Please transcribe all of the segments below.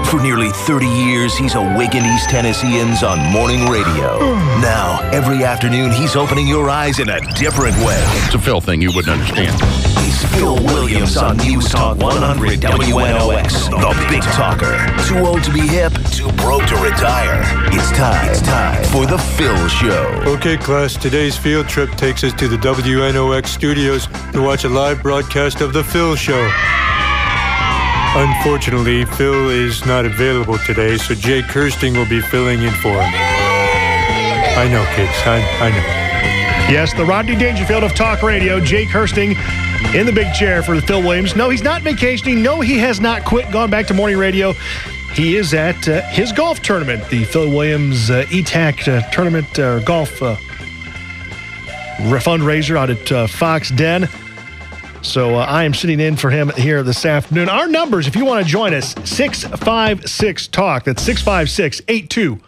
For nearly 30 years, he's awakened East Tennesseans on morning radio. Now, every afternoon, he's opening your eyes in a different way. It's a Phil thing you wouldn't understand. He's Phil Williams on News Talk 100 WNOX, the Big Talker. Too old to be hip, too broke to retire. It's time for the Phil Show. Okay, class, today's field trip takes us to the WNOX studios to watch a live broadcast of the Phil Show. Unfortunately, Phil is not available today, so Jay Kirsting will be filling in for him. I know, kids. I know. Yes, the Rodney Dangerfield of talk radio, Jay Kirsting in the big chair for Phil Williams. No, he's not vacationing. No, he has not quit, gone back to morning radio. He is at his golf tournament, the Phil Williams ETAC tournament golf fundraiser out at Fox Den. So I am sitting in for him here this afternoon. Our numbers, if you want to join us, 656-TALK. That's 656-8255.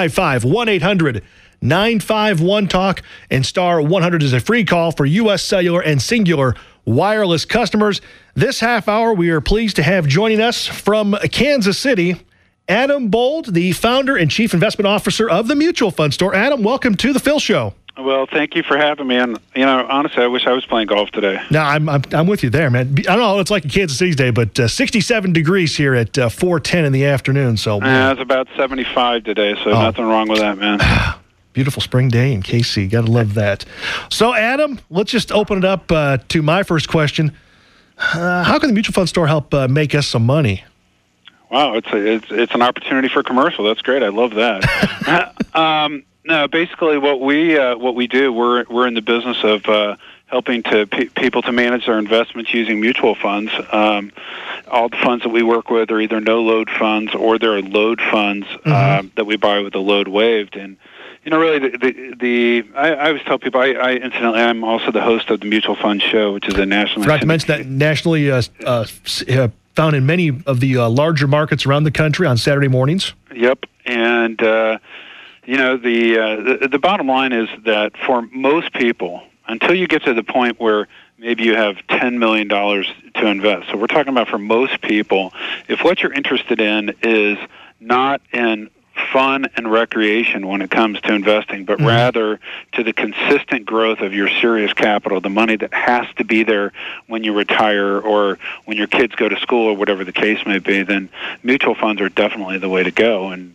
1-800-951-TALK. And star 100 is a free call for U.S. Cellular and Singular wireless customers. This half hour, we are pleased to have joining us from Kansas City, Adam Bold, the founder and chief investment officer of the Mutual Fund Store. Adam, welcome to the Phil Show. Well, thank you for having me. And, honestly, I wish I was playing golf today. No, I'm with you there, man. I don't know what it's like in Kansas City's day, but 67 degrees here at 4:10 in the afternoon. So it's about 75 today, so nothing wrong with that, man. Beautiful spring day in KC. Got to love that. So, Adam, let's just open it up to my first question. How can the Mutual Fund Store help make us some money? Wow, it's an opportunity for commercial. That's great. I love that. No, basically what we do, we're in the business of helping people to manage their investments using mutual funds. All the funds that we work with are either no-load funds or they're load funds that we buy with the load waived. And really, I always tell people, incidentally, I'm also the host of the Mutual Fund Show, which is a nationally... Forgot to mention that nationally found in many of the larger markets around the country on Saturday mornings. Yep, and... the bottom line is that for most people, until you get to the point where maybe you have $10 million to invest, so we're talking about for most people, if what you're interested in is not in fun and recreation when it comes to investing, but rather to the consistent growth of your serious capital, the money that has to be there when you retire or when your kids go to school or whatever the case may be, then mutual funds are definitely the way to go. And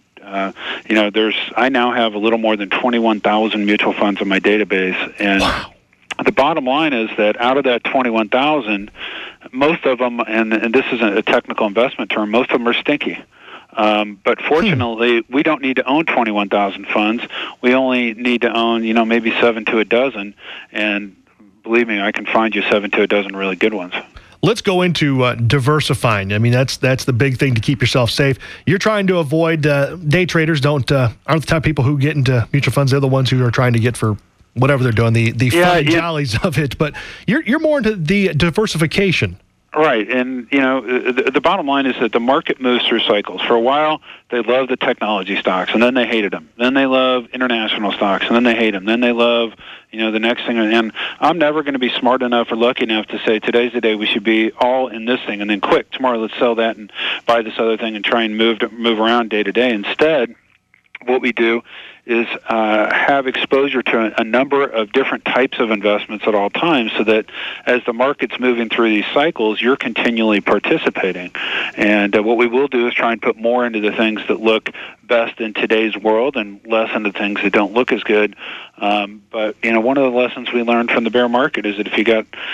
I now have a little more than 21,000 mutual funds in my database, and the bottom line is that out of that 21,000, most of them, and this isn't a technical investment term, most of them are stinky. But fortunately, we don't need to own 21,000 funds. We only need to own, maybe 7 to a dozen, and believe me, I can find you 7 to a dozen really good ones. Let's go into diversifying. I mean, that's the big thing to keep yourself safe. You're trying to avoid day traders. Aren't the type of people who get into mutual funds. They're the ones who are trying to get for whatever they're doing, the fun jollies of it. But you're more into the diversification. Right, and the bottom line is that the market moves through cycles. For a while, they love the technology stocks, and then they hated them. Then they love international stocks, and then they hate them. Then they love, the next thing. And I'm never going to be smart enough or lucky enough to say today's the day we should be all in this thing, and then quick tomorrow let's sell that and buy this other thing and try and move around day to day. Instead, what we do is have exposure to a number of different types of investments at all times so that as the market's moving through these cycles, you're continually participating. And what we will do is try and put more into the things that look best in today's world and less into things that don't look as good. But one of the lessons we learned from the bear market is that if you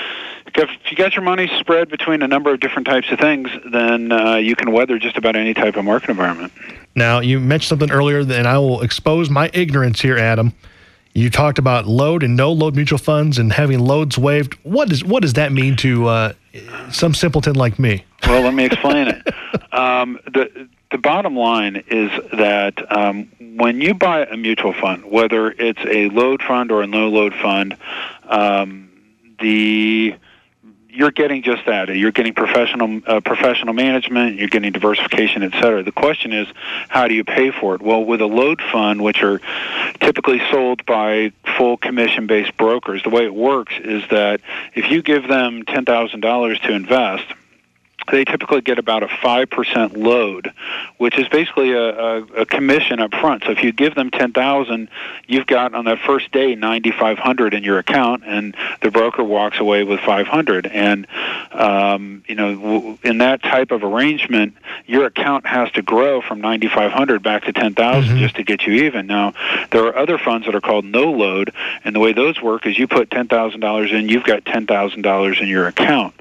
got your money spread between a number of different types of things, then you can weather just about any type of market environment. Now, you mentioned something earlier, and I will expose my ignorance here, Adam. You talked about load and no-load mutual funds and having loads waived. What does that mean to some simpleton like me? Well, let me explain it. The bottom line is that when you buy a mutual fund, whether it's a load fund or a no-load fund, you're getting just that. You're getting professional management, you're getting diversification, et cetera. The question is, how do you pay for it? Well, with a load fund, which are typically sold by full commission-based brokers, the way it works is that if you give them $10,000 to invest, they typically get about a 5% load, which is basically a commission up front. So if you give them $10,000, you've got on that first day $9,500 in your account, and the broker walks away with $500. And in that type of arrangement, your account has to grow from $9,500 back to $10,000 just to get you even. Now, there are other funds that are called no load, and the way those work is you put $10,000 in, you've got $10,000 in your account.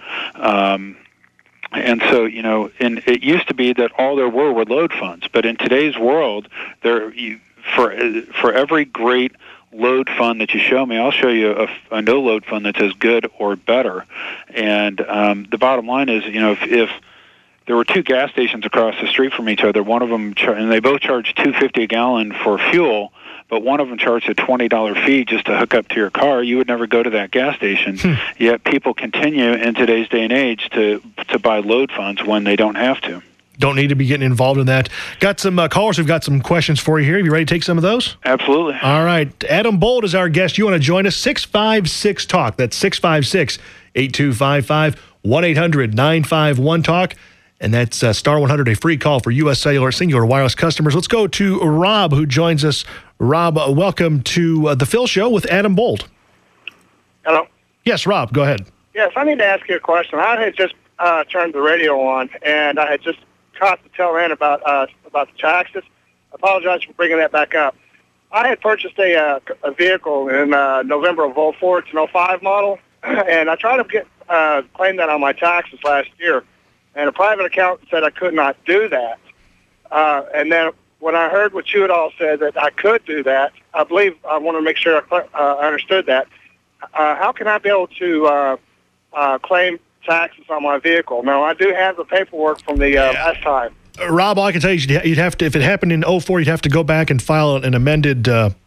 And so, and it used to be that all there were load funds, but in today's world, for every great load fund that you show me, I'll show you a no load fund that's as good or better. And the bottom line is, if there were two gas stations across the street from each other, one of them and they both charge $2.50 a gallon for fuel, but one of them charged a $20 fee just to hook up to your car, you would never go to that gas station. Yet people continue in today's day and age to buy load funds when they don't have to. Don't need to be getting involved in that. Got some callers who've got some questions for you here. You ready to take some of those? Absolutely. All right. Adam Bold is our guest. You want to join us? 656-TALK. That's 656-8255, 1-800-951-TALK. And that's star 100, a free call for U.S. Cellular Singular Wireless customers. Let's go to Rob, who joins us. Rob, welcome to the Phil Show with Adam Bold. Hello? Yes, Rob, go ahead. Yes, I need to ask you a question. I had just turned the radio on, and I had just caught the tail end about the taxes. I apologize for bringing that back up. I had purchased a vehicle in November of 04. It's an 05 model, and I tried to claim that on my taxes last year. And a private accountant said I could not do that. And then when I heard what you had all said that I could do that, I want to make sure I understood that. How can I be able to claim taxes on my vehicle? Now, I do have the paperwork from the last time. Rob, all I can tell you is you'd have to, if it happened in 04, you'd have to go back and file an amended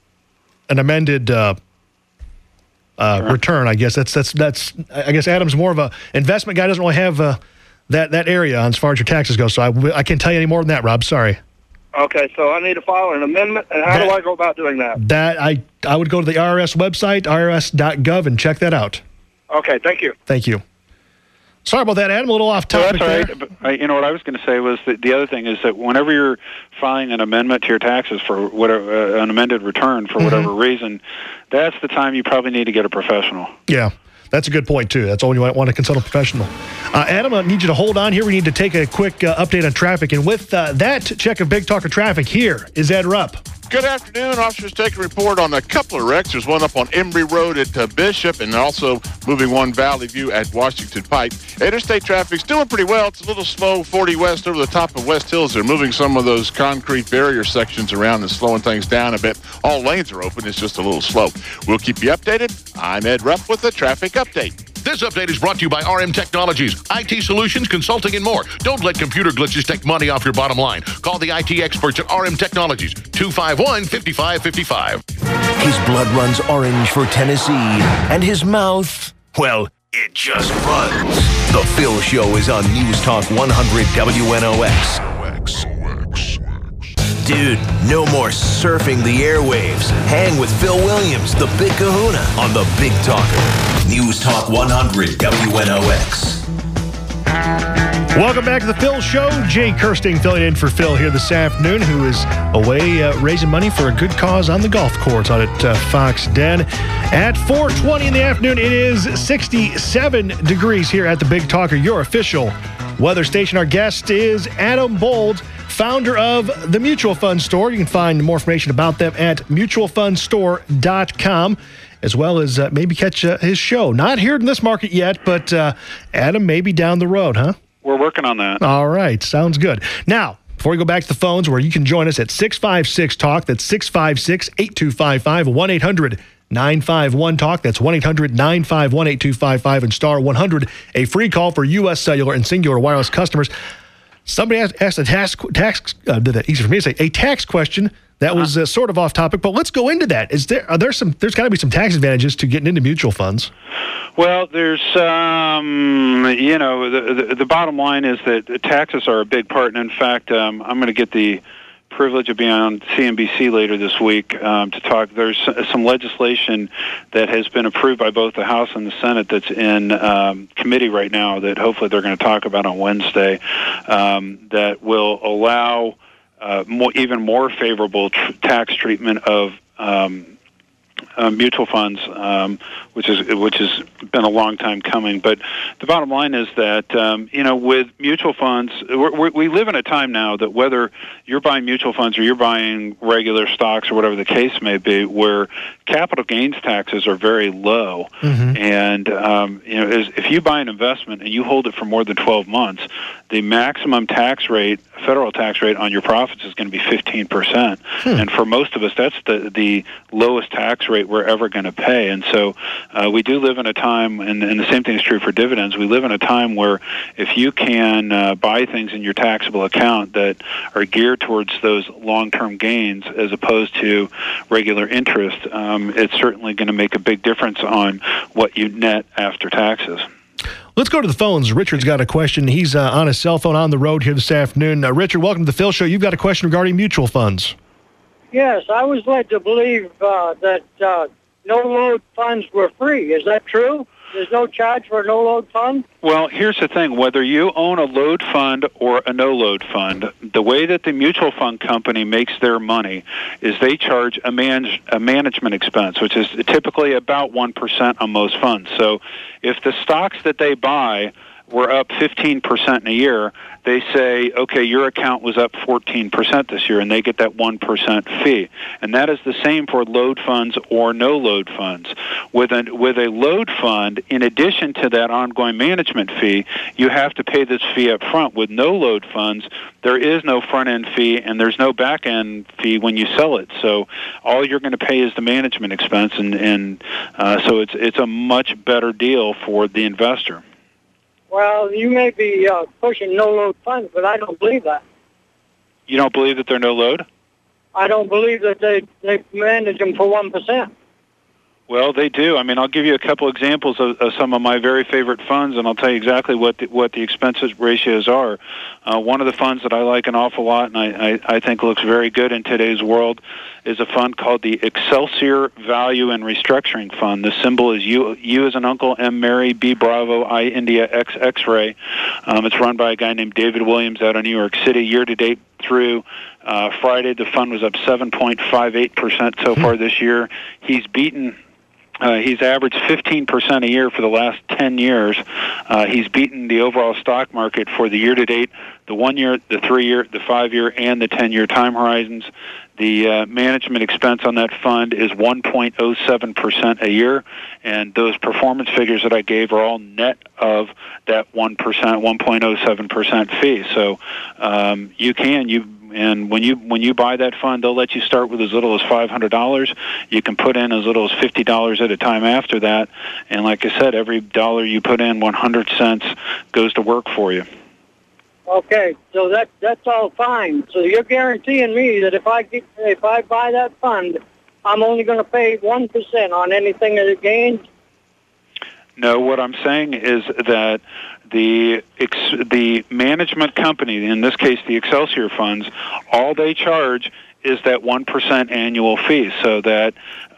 return. I guess that's. I guess Adam's more of a investment guy. Doesn't really have that area as far as your taxes go. So I can't tell you any more than that, Rob. Sorry. Okay, so I need to file an amendment, and how do I go about doing that? I would go to the IRS website, irs.gov, and check that out. Okay, thank you. Thank you. Sorry about that, Adam. A little off topic. Well, that's all right. But what I was going to say was that the other thing is that whenever you're filing an amendment to your taxes for whatever an amended return for whatever reason, that's the time you probably need to get a professional. Yeah. That's a good point, too. That's all you want to consult a professional. Adam, I need you to hold on here. We need to take a quick update on traffic. And with that check of Big Talker traffic, here is Ed Rupp. Good afternoon. Officers take a report on a couple of wrecks. There's one up on Embry Road at Bishop, and also moving one Valley View at Washington Pike. Interstate traffic's doing pretty well. It's a little slow, 40 west over the top of West Hills. They're moving some of those concrete barrier sections around and slowing things down a bit. All lanes are open. It's just a little slow. We'll keep you updated. I'm Ed Rupp with the traffic update. This update is brought to you by RM Technologies, IT solutions, consulting, and more. Don't let computer glitches take money off your bottom line. Call the IT experts at RM Technologies, 251-5555. His blood runs orange for Tennessee, and his mouth, well, it just runs. The Phil Show is on News Talk 100 WNOX. Dude, no more surfing the airwaves. Hang with Phil Williams, the Big Kahuna, on the Big Talker. News Talk 100 WNOX. Welcome back to the Phil Show. Jay Kirsting filling in for Phil here this afternoon, who is away raising money for a good cause on the golf course out at Fox Den. At 4:20 in the afternoon, it is 67 degrees here at the Big Talker, your official weather station. Our guest is Adam Bold, founder of the Mutual Fund Store. You can find more information about them at mutualfundstore.com, as well as maybe catch his show. Not here in this market yet, but Adam, maybe down the road, huh? We're working on that. All right. Sounds good. Now, before we go back to the phones, where you can join us at 656-TALK. That's 656-8255, 1-800-951-TALK. That's 1-800-951-8255, and star 100, a free call for U.S. Cellular and Singular Wireless customers. Somebody asked a tax question that was sort of off topic, but let's go into that. There's got to be some tax advantages to getting into mutual funds. Well, there's, the bottom line is that taxes are a big part. And in fact, I'm going to get the privilege of being on CNBC later this week to talk. There's some legislation that has been approved by both the House and the Senate that's in committee right now that hopefully they're going to talk about on Wednesday that will allow even more favorable tax treatment of mutual funds, which has been a long time coming. But the bottom line is that with mutual funds, we live in a time now that whether you're buying mutual funds or you're buying regular stocks or whatever the case may be, where capital gains taxes are very low, and if you buy an investment and you hold it for more than 12 months, the maximum tax rate, federal tax rate on your profits is going to be 15%. And for most of us, that's the lowest tax rate we're ever going to pay. And so we do live in a time, and the same thing is true for dividends, we live in a time where if you can buy things in your taxable account that are geared towards those long-term gains as opposed to regular interest, it's certainly going to make a big difference on what you net after taxes. Let's go to the phones. Richard's got a question. He's on his cell phone on the road here this afternoon. Richard, welcome to the Phil Show. You've got a question regarding mutual funds. Yes, I was led to believe that no-load funds were free. Is that true? There's no charge for a no-load fund? Well, here's the thing. Whether you own a load fund or a no-load fund, the way that the mutual fund company makes their money is they charge a management expense, which is typically about 1% on most funds. So if the stocks that they buy were up 15% in a year, they say, okay, your account was up 14% this year, and they get that 1% fee. And that is the same for load funds or no load funds. With a load fund, in addition to that ongoing management fee, you have to pay this fee up front. With no load funds, there is no front-end fee, and there's no back-end fee when you sell it. So all you're going to pay is the management expense, and so it's a much better deal for the investor. Well, you may be pushing no-load funds, but I don't believe that. You don't believe that they're no-load? I don't believe that they manage them for 1%. Well, they do. I mean, I'll give you a couple examples of some of my very favorite funds, and I'll tell you exactly what the expenses ratios are. One of the funds that I like an awful lot, and I think looks very good in today's world, is a fund called the Excelsior Value and Restructuring Fund. The symbol is U as in Uncle, M Mary, B Bravo, I India, X X-ray. It's run by a guy named David Williams out of New York City. Year to date through Friday, the fund was up 7.58% so far this year. He's averaged 15% a year for the last 10 years. He's beaten the overall stock market for the year-to-date, the 1 year, the 3 year, the 5 year, and the 10-year time horizons. The management expense on that fund is 1.07% a year, and those performance figures that I gave are all net of that 1.07% fee. So And when you buy that fund, they'll let you start with as little as $500. You can put in as little as $50 at a time after that. And like I said, every dollar you put in, 100 cents goes to work for you. Okay, so that's all fine. So you're guaranteeing me that if I buy that fund, I'm only going to pay 1% on anything that it gains? No, what I'm saying is that the management company, in this case the Excelsior funds, all they charge is that 1% annual fee. So that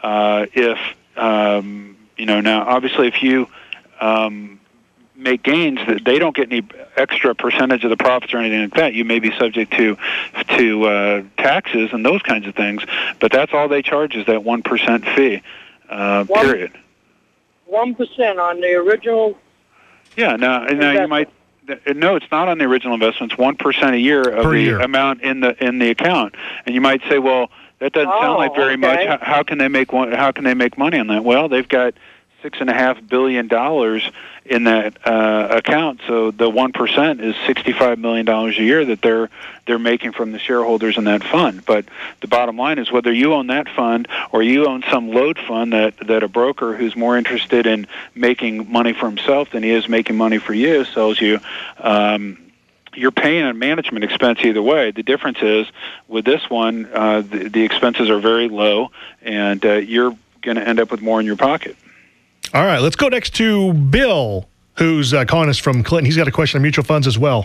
now obviously if you make gains, that they don't get any extra percentage of the profits or anything like that. You may be subject to taxes and those kinds of things, but that's all they charge is that 1% fee. Period. 1% on the original. Yeah. Now you might. No, it's not on the original investment. It's 1% a year of the amount in the account. And you might say, well, that doesn't sound like very much. How can they make money on that? Well, they've got $6.5 billion in that account, so the 1% is $65 million a year that they're making from the shareholders in that fund. But the bottom line is whether you own that fund or you own some load fund that a broker who's more interested in making money for himself than he is making money for you sells you, you're paying a management expense either way. The difference is with this one, the expenses are very low, and you're going to end up with more in your pocket. All right, let's go next to Bill, who's calling us from Clinton. He's got a question on mutual funds as well.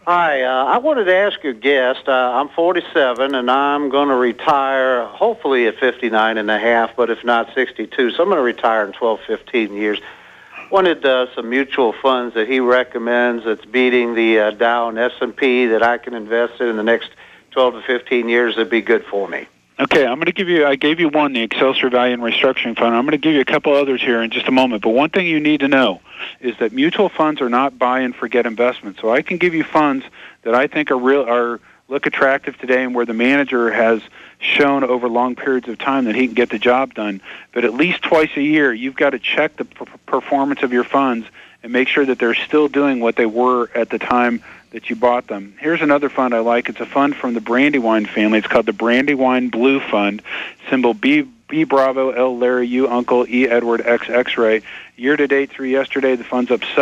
Hi, I wanted to ask your guest, I'm 47, and I'm going to retire hopefully at 59 and a half, but if not 62. So I'm going to retire in 12, 15 years. Wanted some mutual funds that he recommends that's beating the Dow and S&P that I can invest in the next 12 to 15 years that'd be good for me. Okay, I'm going to give you, I gave you one, the Excelsior Value and Restructuring Fund. I'm going to give you a couple others here in just a moment. But one thing you need to know is that mutual funds are not buy and forget investments. So I can give you funds that I think look attractive today and where the manager has shown over long periods of time that he can get the job done. But at least twice a year, you've got to check the performance of your funds and make sure that they're still doing what they were at the time that you bought them. Here's another fund I like. It's a fund from the Brandywine family. It's called the Brandywine Blue Fund, symbol B Bravo, L Larry, U Uncle, E Edward, X X-ray. Year to date through yesterday, the fund's up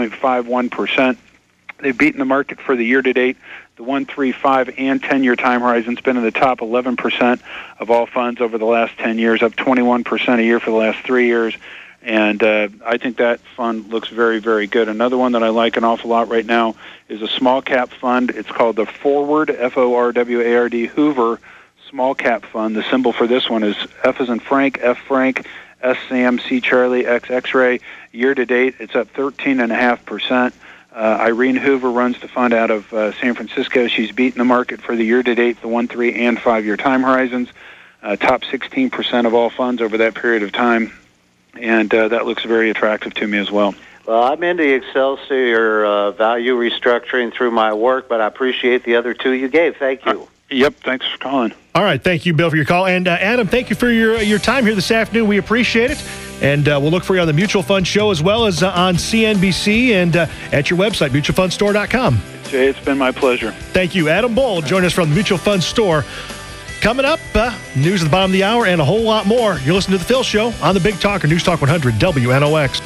7.51%. They've beaten the market for the year to date. The 1, 3, 5, and 10-year time horizon's been in the top 11% of all funds over the last 10 years, up 21% a year for the last 3 years. And I think that fund looks very, very good. Another one that I like an awful lot right now is a small cap fund. It's called the Forward, F-O-R-W-A-R-D, Hoover Small Cap Fund. The symbol for this one is F as in Frank, F Frank, S Sam, C Charlie, X X-ray. Year to date, it's up 13.5%. Irene Hoover runs the fund out of San Francisco. She's beaten the market for the year to date, the 1, 3, and 5-year time horizons. Top 16% of all funds over that period of time. And that looks very attractive to me as well. Well, I'm into Excelsior Value Restructuring through my work, but I appreciate the other two you gave. Thank you. Yep, thanks for calling. All right, thank you, Bill, for your call. And Adam, thank you for your time here this afternoon. We appreciate it. And we'll look for you on the Mutual Fund Show as well as on CNBC and at your website, mutualfundstore.com. Jay, it's been my pleasure. Thank you. Adam Bold joining us from the Mutual Fund Store. Coming up, news at the bottom of the hour and a whole lot more. You're listening to The Phil Show on the Big Talker, News Talk 100 WNOX.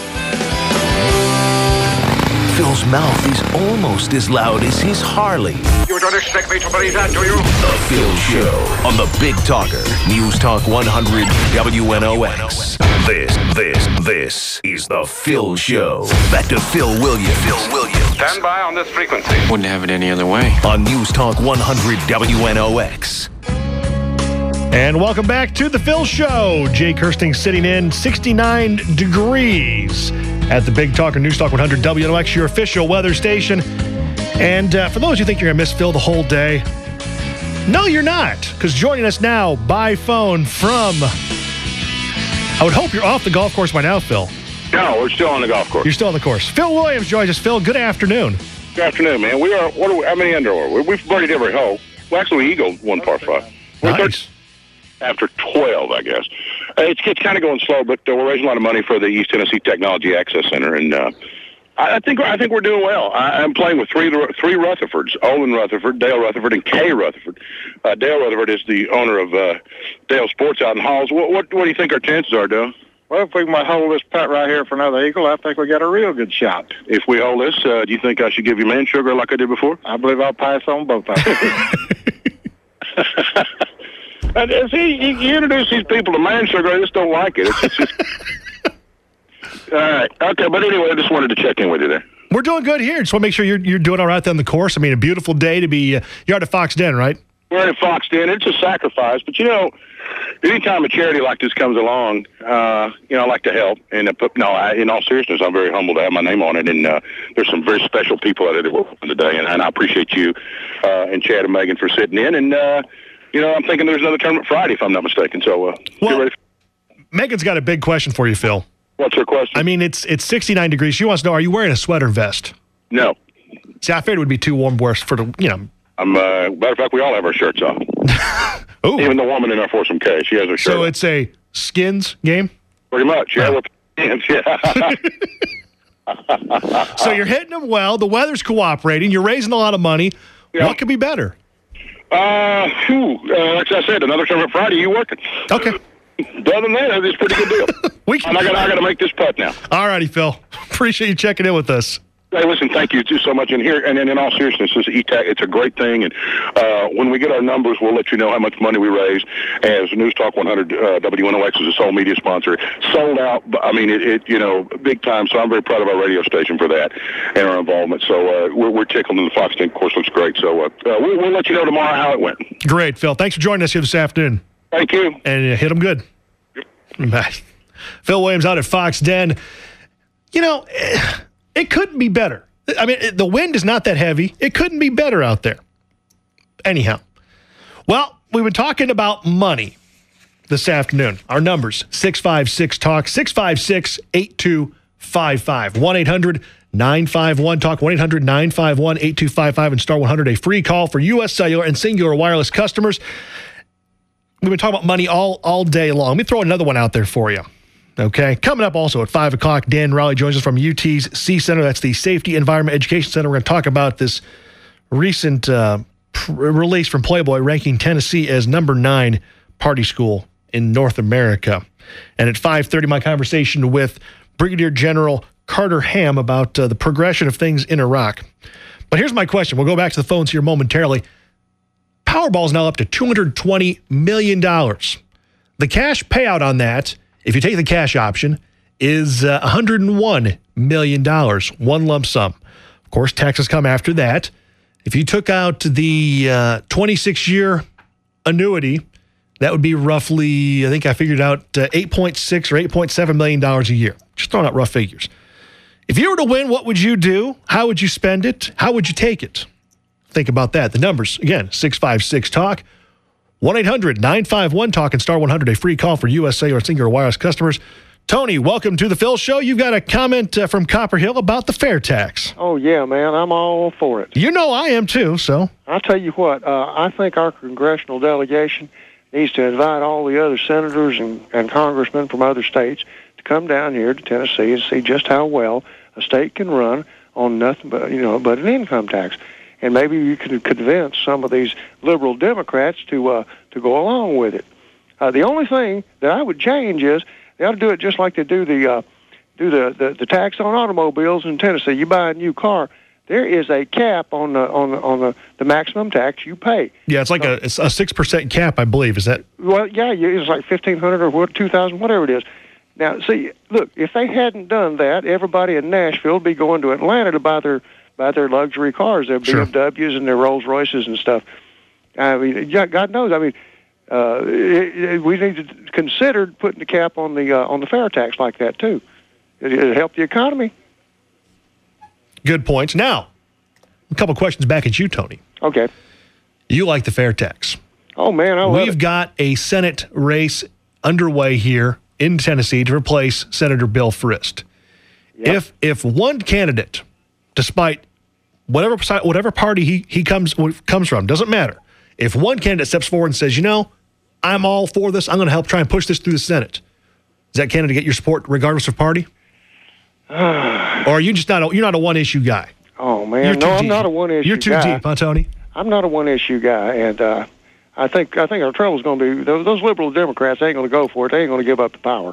Phil's mouth is almost as loud as his Harley. You don't expect me to believe that, do you? The Phil Show on the Big Talker, News Talk 100 WNOX. This is The Phil Show. Back to Phil Williams. Stand by on this frequency. Wouldn't have it any other way. On News Talk 100 WNOX. And welcome back to The Phil Show. Jay Kirsting sitting in 69 degrees at the Big Talker News Talk 100 WNOX, your official weather station. And for those who think you're going to miss Phil the whole day, no, you're not. Because joining us now by phone from, I would hope you're off the golf course by now, Phil. No, we're still on the golf course. You're still on the course. Phil Williams joins us. Phil, good afternoon. Good afternoon, man. We are, how many under are we? We've birdied every hole. Well, actually, we eagled one par 5. Nice. After 12, I guess. It's kind of going slow, but we're raising a lot of money for the East Tennessee Technology Access Center, and I think we're doing well. I'm playing with three Rutherfords: Olin Rutherford, Dale Rutherford, and Kay Rutherford. Dale Rutherford is the owner of Dale Sports out in Halls. What do you think our chances are, Dale? Well, if we might hold this putt right here for another eagle, I think we got a real good shot. If we hold this, do you think I should give you man sugar like I did before? I believe I'll pass on both of them. See, you introduce these people to man sugar, I just don't like it. It's just... All right. Okay, but anyway, I just wanted to check in with you there. We're doing good here. Just want to make sure you're doing all right on the course. I mean, a beautiful day to be... you're out at Fox Den, right? We're at Fox Den. It's a sacrifice, but, anytime a charity like this comes along, I like to help. And in all seriousness, I'm very humbled to have my name on it. And there's some very special people out there that work on today, and I appreciate you and Chad and Megan for sitting in. And, I'm thinking there's another tournament Friday, if I'm not mistaken. So get ready. Megan's got a big question for you, Phil. What's her question? I mean, it's 69 degrees. She wants to know, are you wearing a sweater vest? No. See, I figured it would be too warm for the, matter of fact, we all have our shirts on. Ooh. Even the woman in our foursome K, she has her shirt. So it's a skins game? Pretty much, yeah. So you're hitting them well. The weather's cooperating. You're raising a lot of money. Yeah. What could be better? Like I said, another tournament Friday. You working? Okay. Other than that, it's a pretty good deal. I got to make this putt now. All righty, Phil. Appreciate you checking in with us. Hey, listen, thank you so much. And in all seriousness, it's a great thing. And when we get our numbers, we'll let you know how much money we raised. As News Talk 100 WNOX is a sole media sponsor, sold out. I mean, it big time. So I'm very proud of our radio station for that and our involvement. So we're tickled, and the Fox thing, of course, looks great. So we'll let you know tomorrow how it went. Great, Phil. Thanks for joining us here this afternoon. Thank you. And hit them good. Yep. Bye. Phil Williams out at Fox Den. It couldn't be better. I mean, the wind is not that heavy. It couldn't be better out there. Anyhow, well, we've been talking about money this afternoon. Our numbers, 656-TALK, 656-8255, 1-800-951-TALK, 1-800-951-8255, and star 100, a free call for U.S. Cellular and Singular Wireless customers. We've been talking about money all day long. Let me throw another one out there for you. Okay, coming up also at 5 o'clock, Dan Raleigh joins us from UT's C-Center. That's the Safety Environment Education Center. We're going to talk about this recent release from Playboy ranking Tennessee as number 9 party school in North America. And at 5:30, my conversation with Brigadier General Carter Ham about the progression of things in Iraq. But here's my question. We'll go back to the phones here momentarily. Powerball is now up to $220 million. The cash payout on that, if you take the cash option, is $101 million, one lump sum. Of course, taxes come after that. If you took out the 26-year annuity, that would be roughly, I think I figured out, $8.6 or $8.7 million a year. Just throwing out rough figures. If you were to win, what would you do? How would you spend it? How would you take it? Think about that. The numbers, again, 656-TALK. 1-800-951-TALK and star 100, a free call for U.S. Cellular and Singular Wireless customers. Tony, welcome to the Phil Show. You've got a comment from Copper Hill about the fair tax. Oh, yeah, man. I'm all for it. You know I am, too, so. I'll tell you what. I think our congressional delegation needs to invite all the other senators and congressmen from other states to come down here to Tennessee and see just how well a state can run on nothing but an income tax. And maybe you could convince some of these liberal Democrats to go along with it. The only thing that I would change is they ought to do it just like they do the tax on automobiles in Tennessee. You buy a new car, there is a cap on the maximum tax you pay. Yeah, it's like a 6% cap, I believe. Is that? Well, yeah, it's like $1,500 or $2,000, whatever it is. Now, see, look, if they hadn't done that, everybody in Nashville would be going to Atlanta to buy their luxury cars, their BMWs and their Rolls Royces and stuff. I mean, God knows. I mean, we need to consider putting the cap on the fair tax like that too. It'll help the economy. Good points. Now, a couple questions back at you, Tony. Okay. You like the fair tax? Oh man, We've got a Senate race underway here in Tennessee to replace Senator Bill Frist. Yep. If one candidate, despite whatever party he comes from, doesn't matter. If one candidate steps forward and says, I'm all for this, I'm going to help try and push this through the Senate, does that candidate get your support regardless of party? Or are you just you're not a one-issue guy? Oh, man. No, I'm not a one-issue guy. You're too deep, huh, Tony? I'm not a one-issue guy, and I think our trouble is going to be those liberal Democrats ain't going to go for it. They ain't going to give up the power.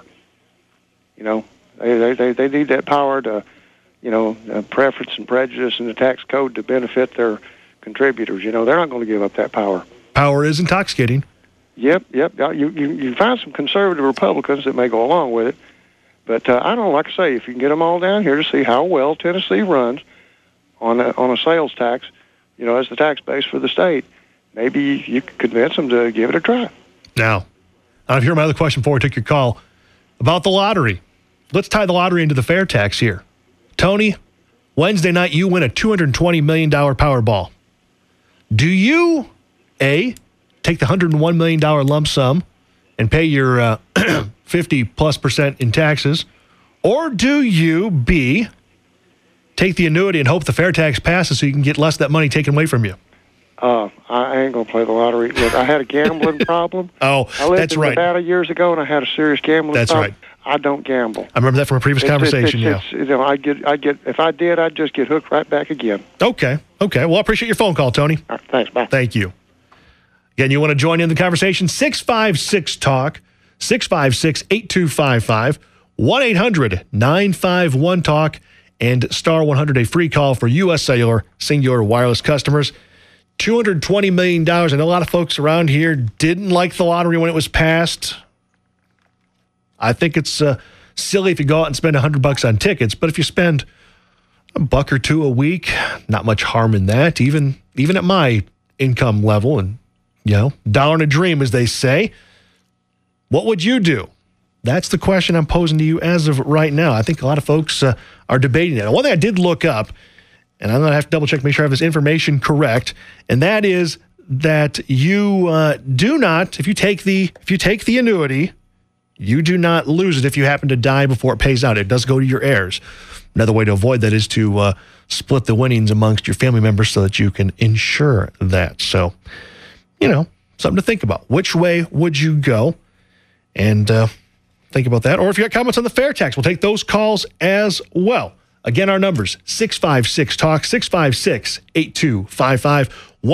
They need that power to, preference and prejudice in the tax code to benefit their contributors. They're not going to give up that power. Power is intoxicating. Yep. You find some conservative Republicans that may go along with it, but I don't like to say if you can get them all down here to see how well Tennessee runs on a sales tax, as the tax base for the state, maybe you could convince them to give it a try. Now, I hear my other question before I took your call about the lottery. Let's tie the lottery into the fair tax here. Tony, Wednesday night you win a $220 million Powerball. Do you, A, take the $101 million lump sum and pay your 50+% in taxes, or do you, B, take the annuity and hope the fair tax passes so you can get less of that money taken away from you? I ain't going to play the lottery. Look, I had a gambling problem. Oh, I lived that's in right. Nevada years ago, and I had a serious gambling that's problem. Right. I don't gamble. I remember that from a previous conversation. I'd get. If I did, I'd just get hooked right back again. Okay. Well, I appreciate your phone call, Tony. All right, thanks. Bye. Thank you. Again, you want to join in the conversation? 656-TALK, 656-8255, 1-800-951-TALK, and star 100, a free call for U.S. Cellular Singular Wireless customers. $220 million. I know a lot of folks around here didn't like the lottery when it was passed. I think it's silly if you go out and spend $100 on tickets, but if you spend $1 or $2 a week, not much harm in that, even at my income level, and dollar and a dream, as they say. What would you do? That's the question I'm posing to you as of right now. I think a lot of folks are debating it. One thing I did look up, and I'm going to have to double check, make sure I have this information correct, and that is that you do not, if you take the annuity, you do not lose it if you happen to die before it pays out. It does go to your heirs. Another way to avoid that is to split the winnings amongst your family members so that you can ensure that. So, something to think about. Which way would you go? And think about that. Or if you got comments on the fair tax, we'll take those calls as well. Again, our numbers, 656-TALK, 656-8255,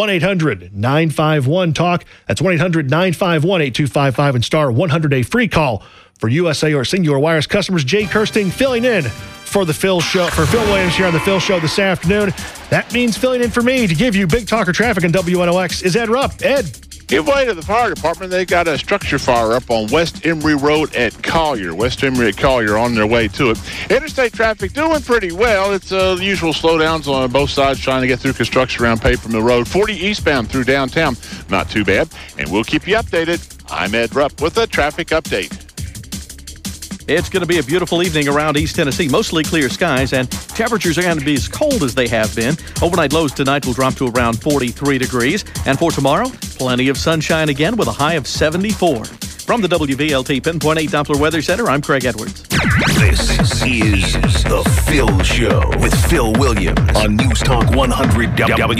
1-800-951-TALK. That's 1-800-951-8255, and star 100, a free call for USA or Singular Wireless customers. Jay Kirsting filling in for the Phil Show, for Phil Williams here on the Phil Show this afternoon. That means filling in for me to give you Big Talker Traffic on WNOX is Ed Rupp. Ed. Give way to the fire department. They got a structure fire up on West Emory Road at Collier. West Emory at Collier on their way to it. Interstate traffic doing pretty well. It's the usual slowdowns on both sides trying to get through construction around Paper Mill Road. 40 eastbound through downtown. Not too bad. And we'll keep you updated. I'm Ed Rupp with a traffic update. It's going to be a beautiful evening around East Tennessee. Mostly clear skies, and temperatures are going to be as cold as they have been. Overnight lows tonight will drop to around 43 degrees. And for tomorrow, plenty of sunshine again with a high of 74. From the WVLT Pinpoint 8 Doppler Weather Center, I'm Craig Edwards. This is The Phil Show with Phil Williams on News Talk 100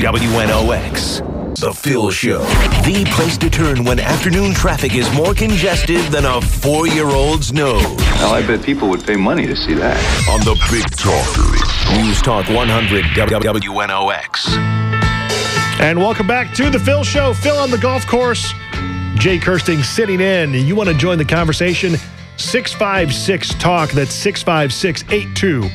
WNOX. The Phil Show, the place to turn when afternoon traffic is more congested than a 4-year-old's nose. Well, I bet people would pay money to see that. On the Big Talker, News Talk 100 WNOX. And welcome back to the Phil Show. Phil on the golf course. Jay Kirsting sitting in. You want to join the conversation? 656-TALK. That's 656-8255.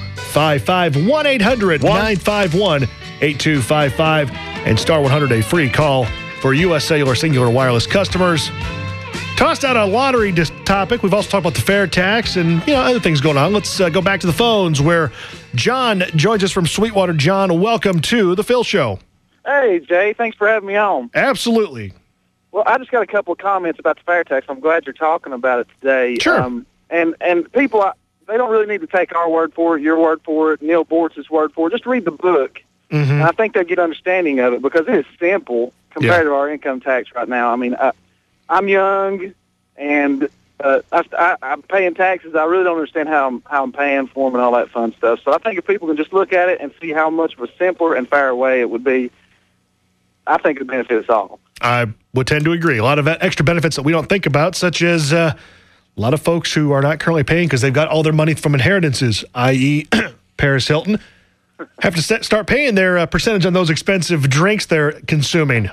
1-800-951-8255. And star 100, a free call for U.S. Cellular Singular Wireless customers. Tossed out a lottery topic. We've also talked about the fair tax and other things going on. Let's go back to the phones where John joins us from Sweetwater. John, welcome to the Phil Show. Hey, Jay. Thanks for having me on. Absolutely. Well, I just got a couple of comments about the fair tax. I'm glad you're talking about it today. Sure. And people, they don't really need to take our word for it, your word for it, Neil Bortz's word for it. Just read the book. Mm-hmm. And I think they'll get understanding of it because it is simple compared to our income tax right now. I mean, I'm young, and I'm paying taxes. I really don't understand how I'm paying for them and all that fun stuff. So I think if people can just look at it and see how much of a simpler and fairer way it would be, I think it would benefit us all. I would tend to agree. A lot of extra benefits that we don't think about, such as a lot of folks who are not currently paying because they've got all their money from inheritances, i.e. Paris Hilton, have to start paying their percentage on those expensive drinks they're consuming.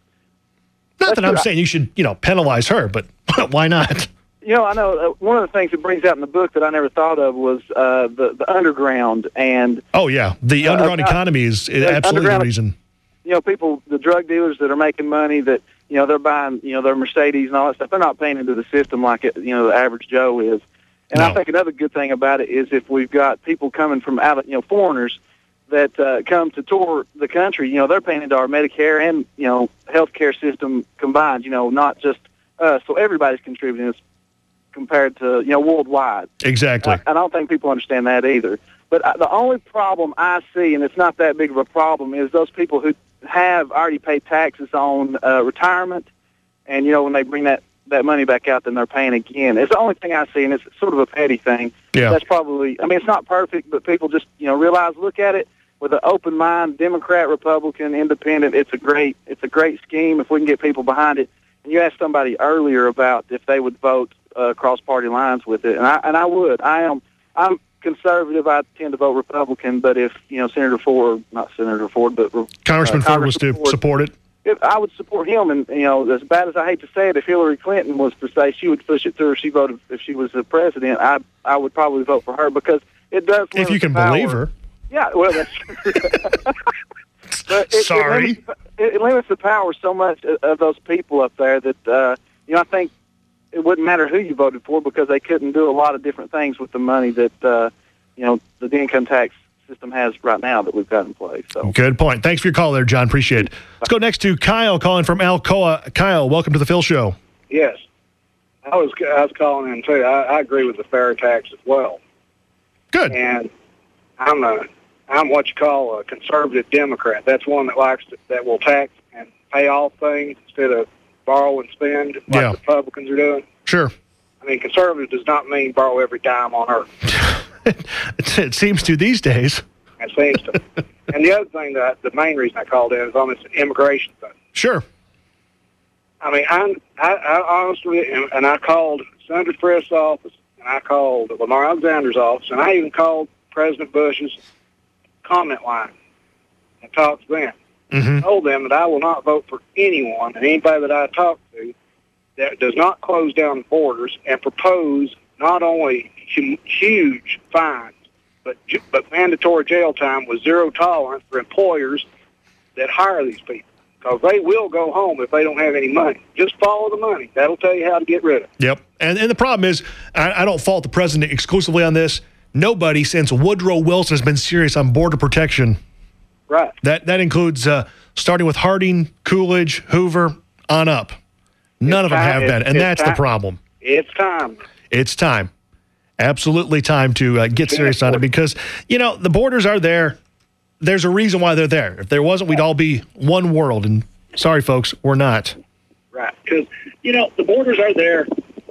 Not that I'm saying you should, penalize her, but why not? I know one of the things it brings out in the book that I never thought of was the underground and. Oh yeah, the underground economy is absolutely the reason. People, the drug dealers that are making money that they're buying their Mercedes and all that stuff. They're not paying into the system like the average Joe is. And I think another good thing about it is if we've got people coming from out of foreigners that come to tour the country, they're paying into our Medicare and, healthcare system combined, not just us. So everybody's contributing compared to, worldwide. Exactly. I don't think people understand that either. But the only problem I see, and it's not that big of a problem, is those people who have already paid taxes on retirement. And, when they bring that money back out, then they're paying again. It's the only thing I see, and it's sort of a petty thing. Yeah. That's probably, it's not perfect, but people just, realize, look at it with an open mind, Democrat, Republican, Independent. It's a great scheme if we can get people behind it. And you asked somebody earlier about if they would vote cross party lines with it, and I would. I'm conservative. I tend to vote Republican, but if Congressman Ford was to support it, I would support him. And as bad as I hate to say it, if Hillary Clinton was to say she would push it through, if she was the president, I would probably vote for her because it does. If you can believe her. Yeah, well, that's but Sorry. It limits the power so much of those people up there that, I think it wouldn't matter who you voted for because they couldn't do a lot of different things with the money that, the income tax system has right now that we've got in place. So. Good point. Thanks for your call there, John. Appreciate it. Let's go next to Kyle calling from Alcoa. Kyle, welcome to the Phil Show. Yes. I was calling in, too. I agree with the fair tax as well. Good. And I'm what you call a conservative Democrat. That's one that will tax and pay off things instead of borrow and spend like the Republicans are doing. Sure. I mean, conservative does not mean borrow every dime on earth. It seems to these days. It seems to. And the other thing, the main reason I called in is on this immigration thing. Sure. I mean, I honestly, and I called Senator Frist's office, and I called Lamar Alexander's office, and I even called President Bush's comment line and talked to them. Mm-hmm. Told them that I will not vote for anyone and anybody that I talk to that does not close down the borders and propose not only huge fines, but mandatory jail time with zero tolerance for employers that hire these people. Because they will go home if they don't have any money. Just follow the money. That'll tell you how to get rid of it. Yep. And the problem is, I don't fault the president exclusively on this. Nobody since Woodrow Wilson has been serious on border protection. Right. That includes starting with Harding, Coolidge, Hoover, on up. None of them have been, and that's the problem. It's time. It's time. Absolutely time to get serious on it because, the borders are there. There's a reason why they're there. If there wasn't, we'd all be one world. And sorry, folks, we're not. Right. Because, the borders are there.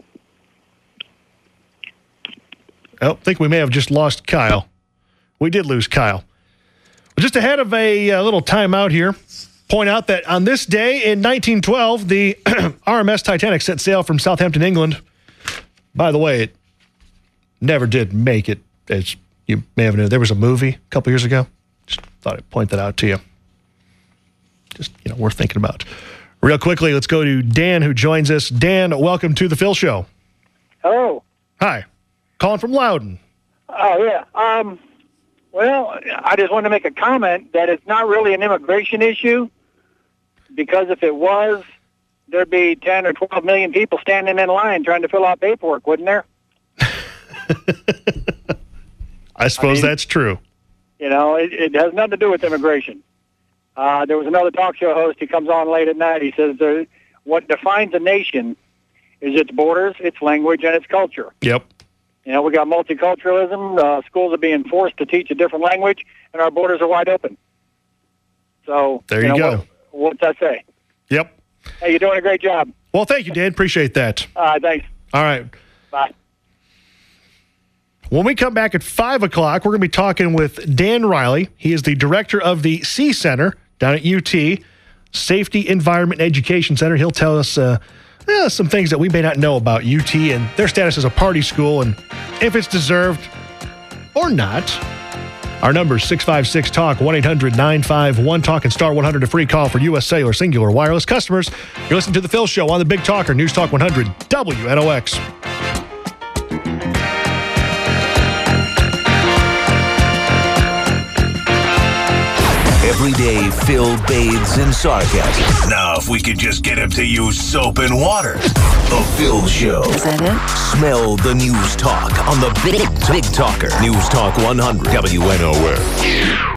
I think we may have just lost Kyle. We did lose Kyle. Just ahead of a little timeout here, point out that on this day in 1912, the RMS Titanic set sail from Southampton, England. By the way, it never did make it, as you may have known. There was a movie a couple years ago. Just thought I'd point that out to you. Just, worth thinking about. Real quickly, let's go to Dan, who joins us. Dan, welcome to the Phil Show. Hello. Hi. Calling from Loudon. Oh, yeah. Well, I just wanted to make a comment that it's not really an immigration issue because if it was, there'd be 10 or 12 million people standing in line trying to fill out paperwork, wouldn't there? I suppose that's true. It has nothing to do with immigration. There was another talk show host. He comes on late at night. He says what defines a nation is its borders, its language, and its culture. Yep. We got multiculturalism. Schools are being forced to teach a different language, and our borders are wide open. So there you go. What's that say? Yep. Hey, you're doing a great job. Well, thank you, Dan. Appreciate that. Thanks. All right. Bye. When we come back at 5 o'clock, we're going to be talking with Dan Riley. He is the director of the C Center down at UT, Safety, Environment, and Education Center. He'll tell us some things that we may not know about UT and their status as a party school and if it's deserved or not. Our number is 656-TALK, 1-800-951-TALK, and star 100, a free call for U.S. Cellular Singular Wireless customers. You're listening to The Phil Show on the Big Talker, News Talk 100, WNOX. Every day, Phil bathes in sarcasm. Now, if we could just get him to use soap and water. The Phil Show. Is that it? Smell the news talk on the Big Talker. News Talk 100, WNOX.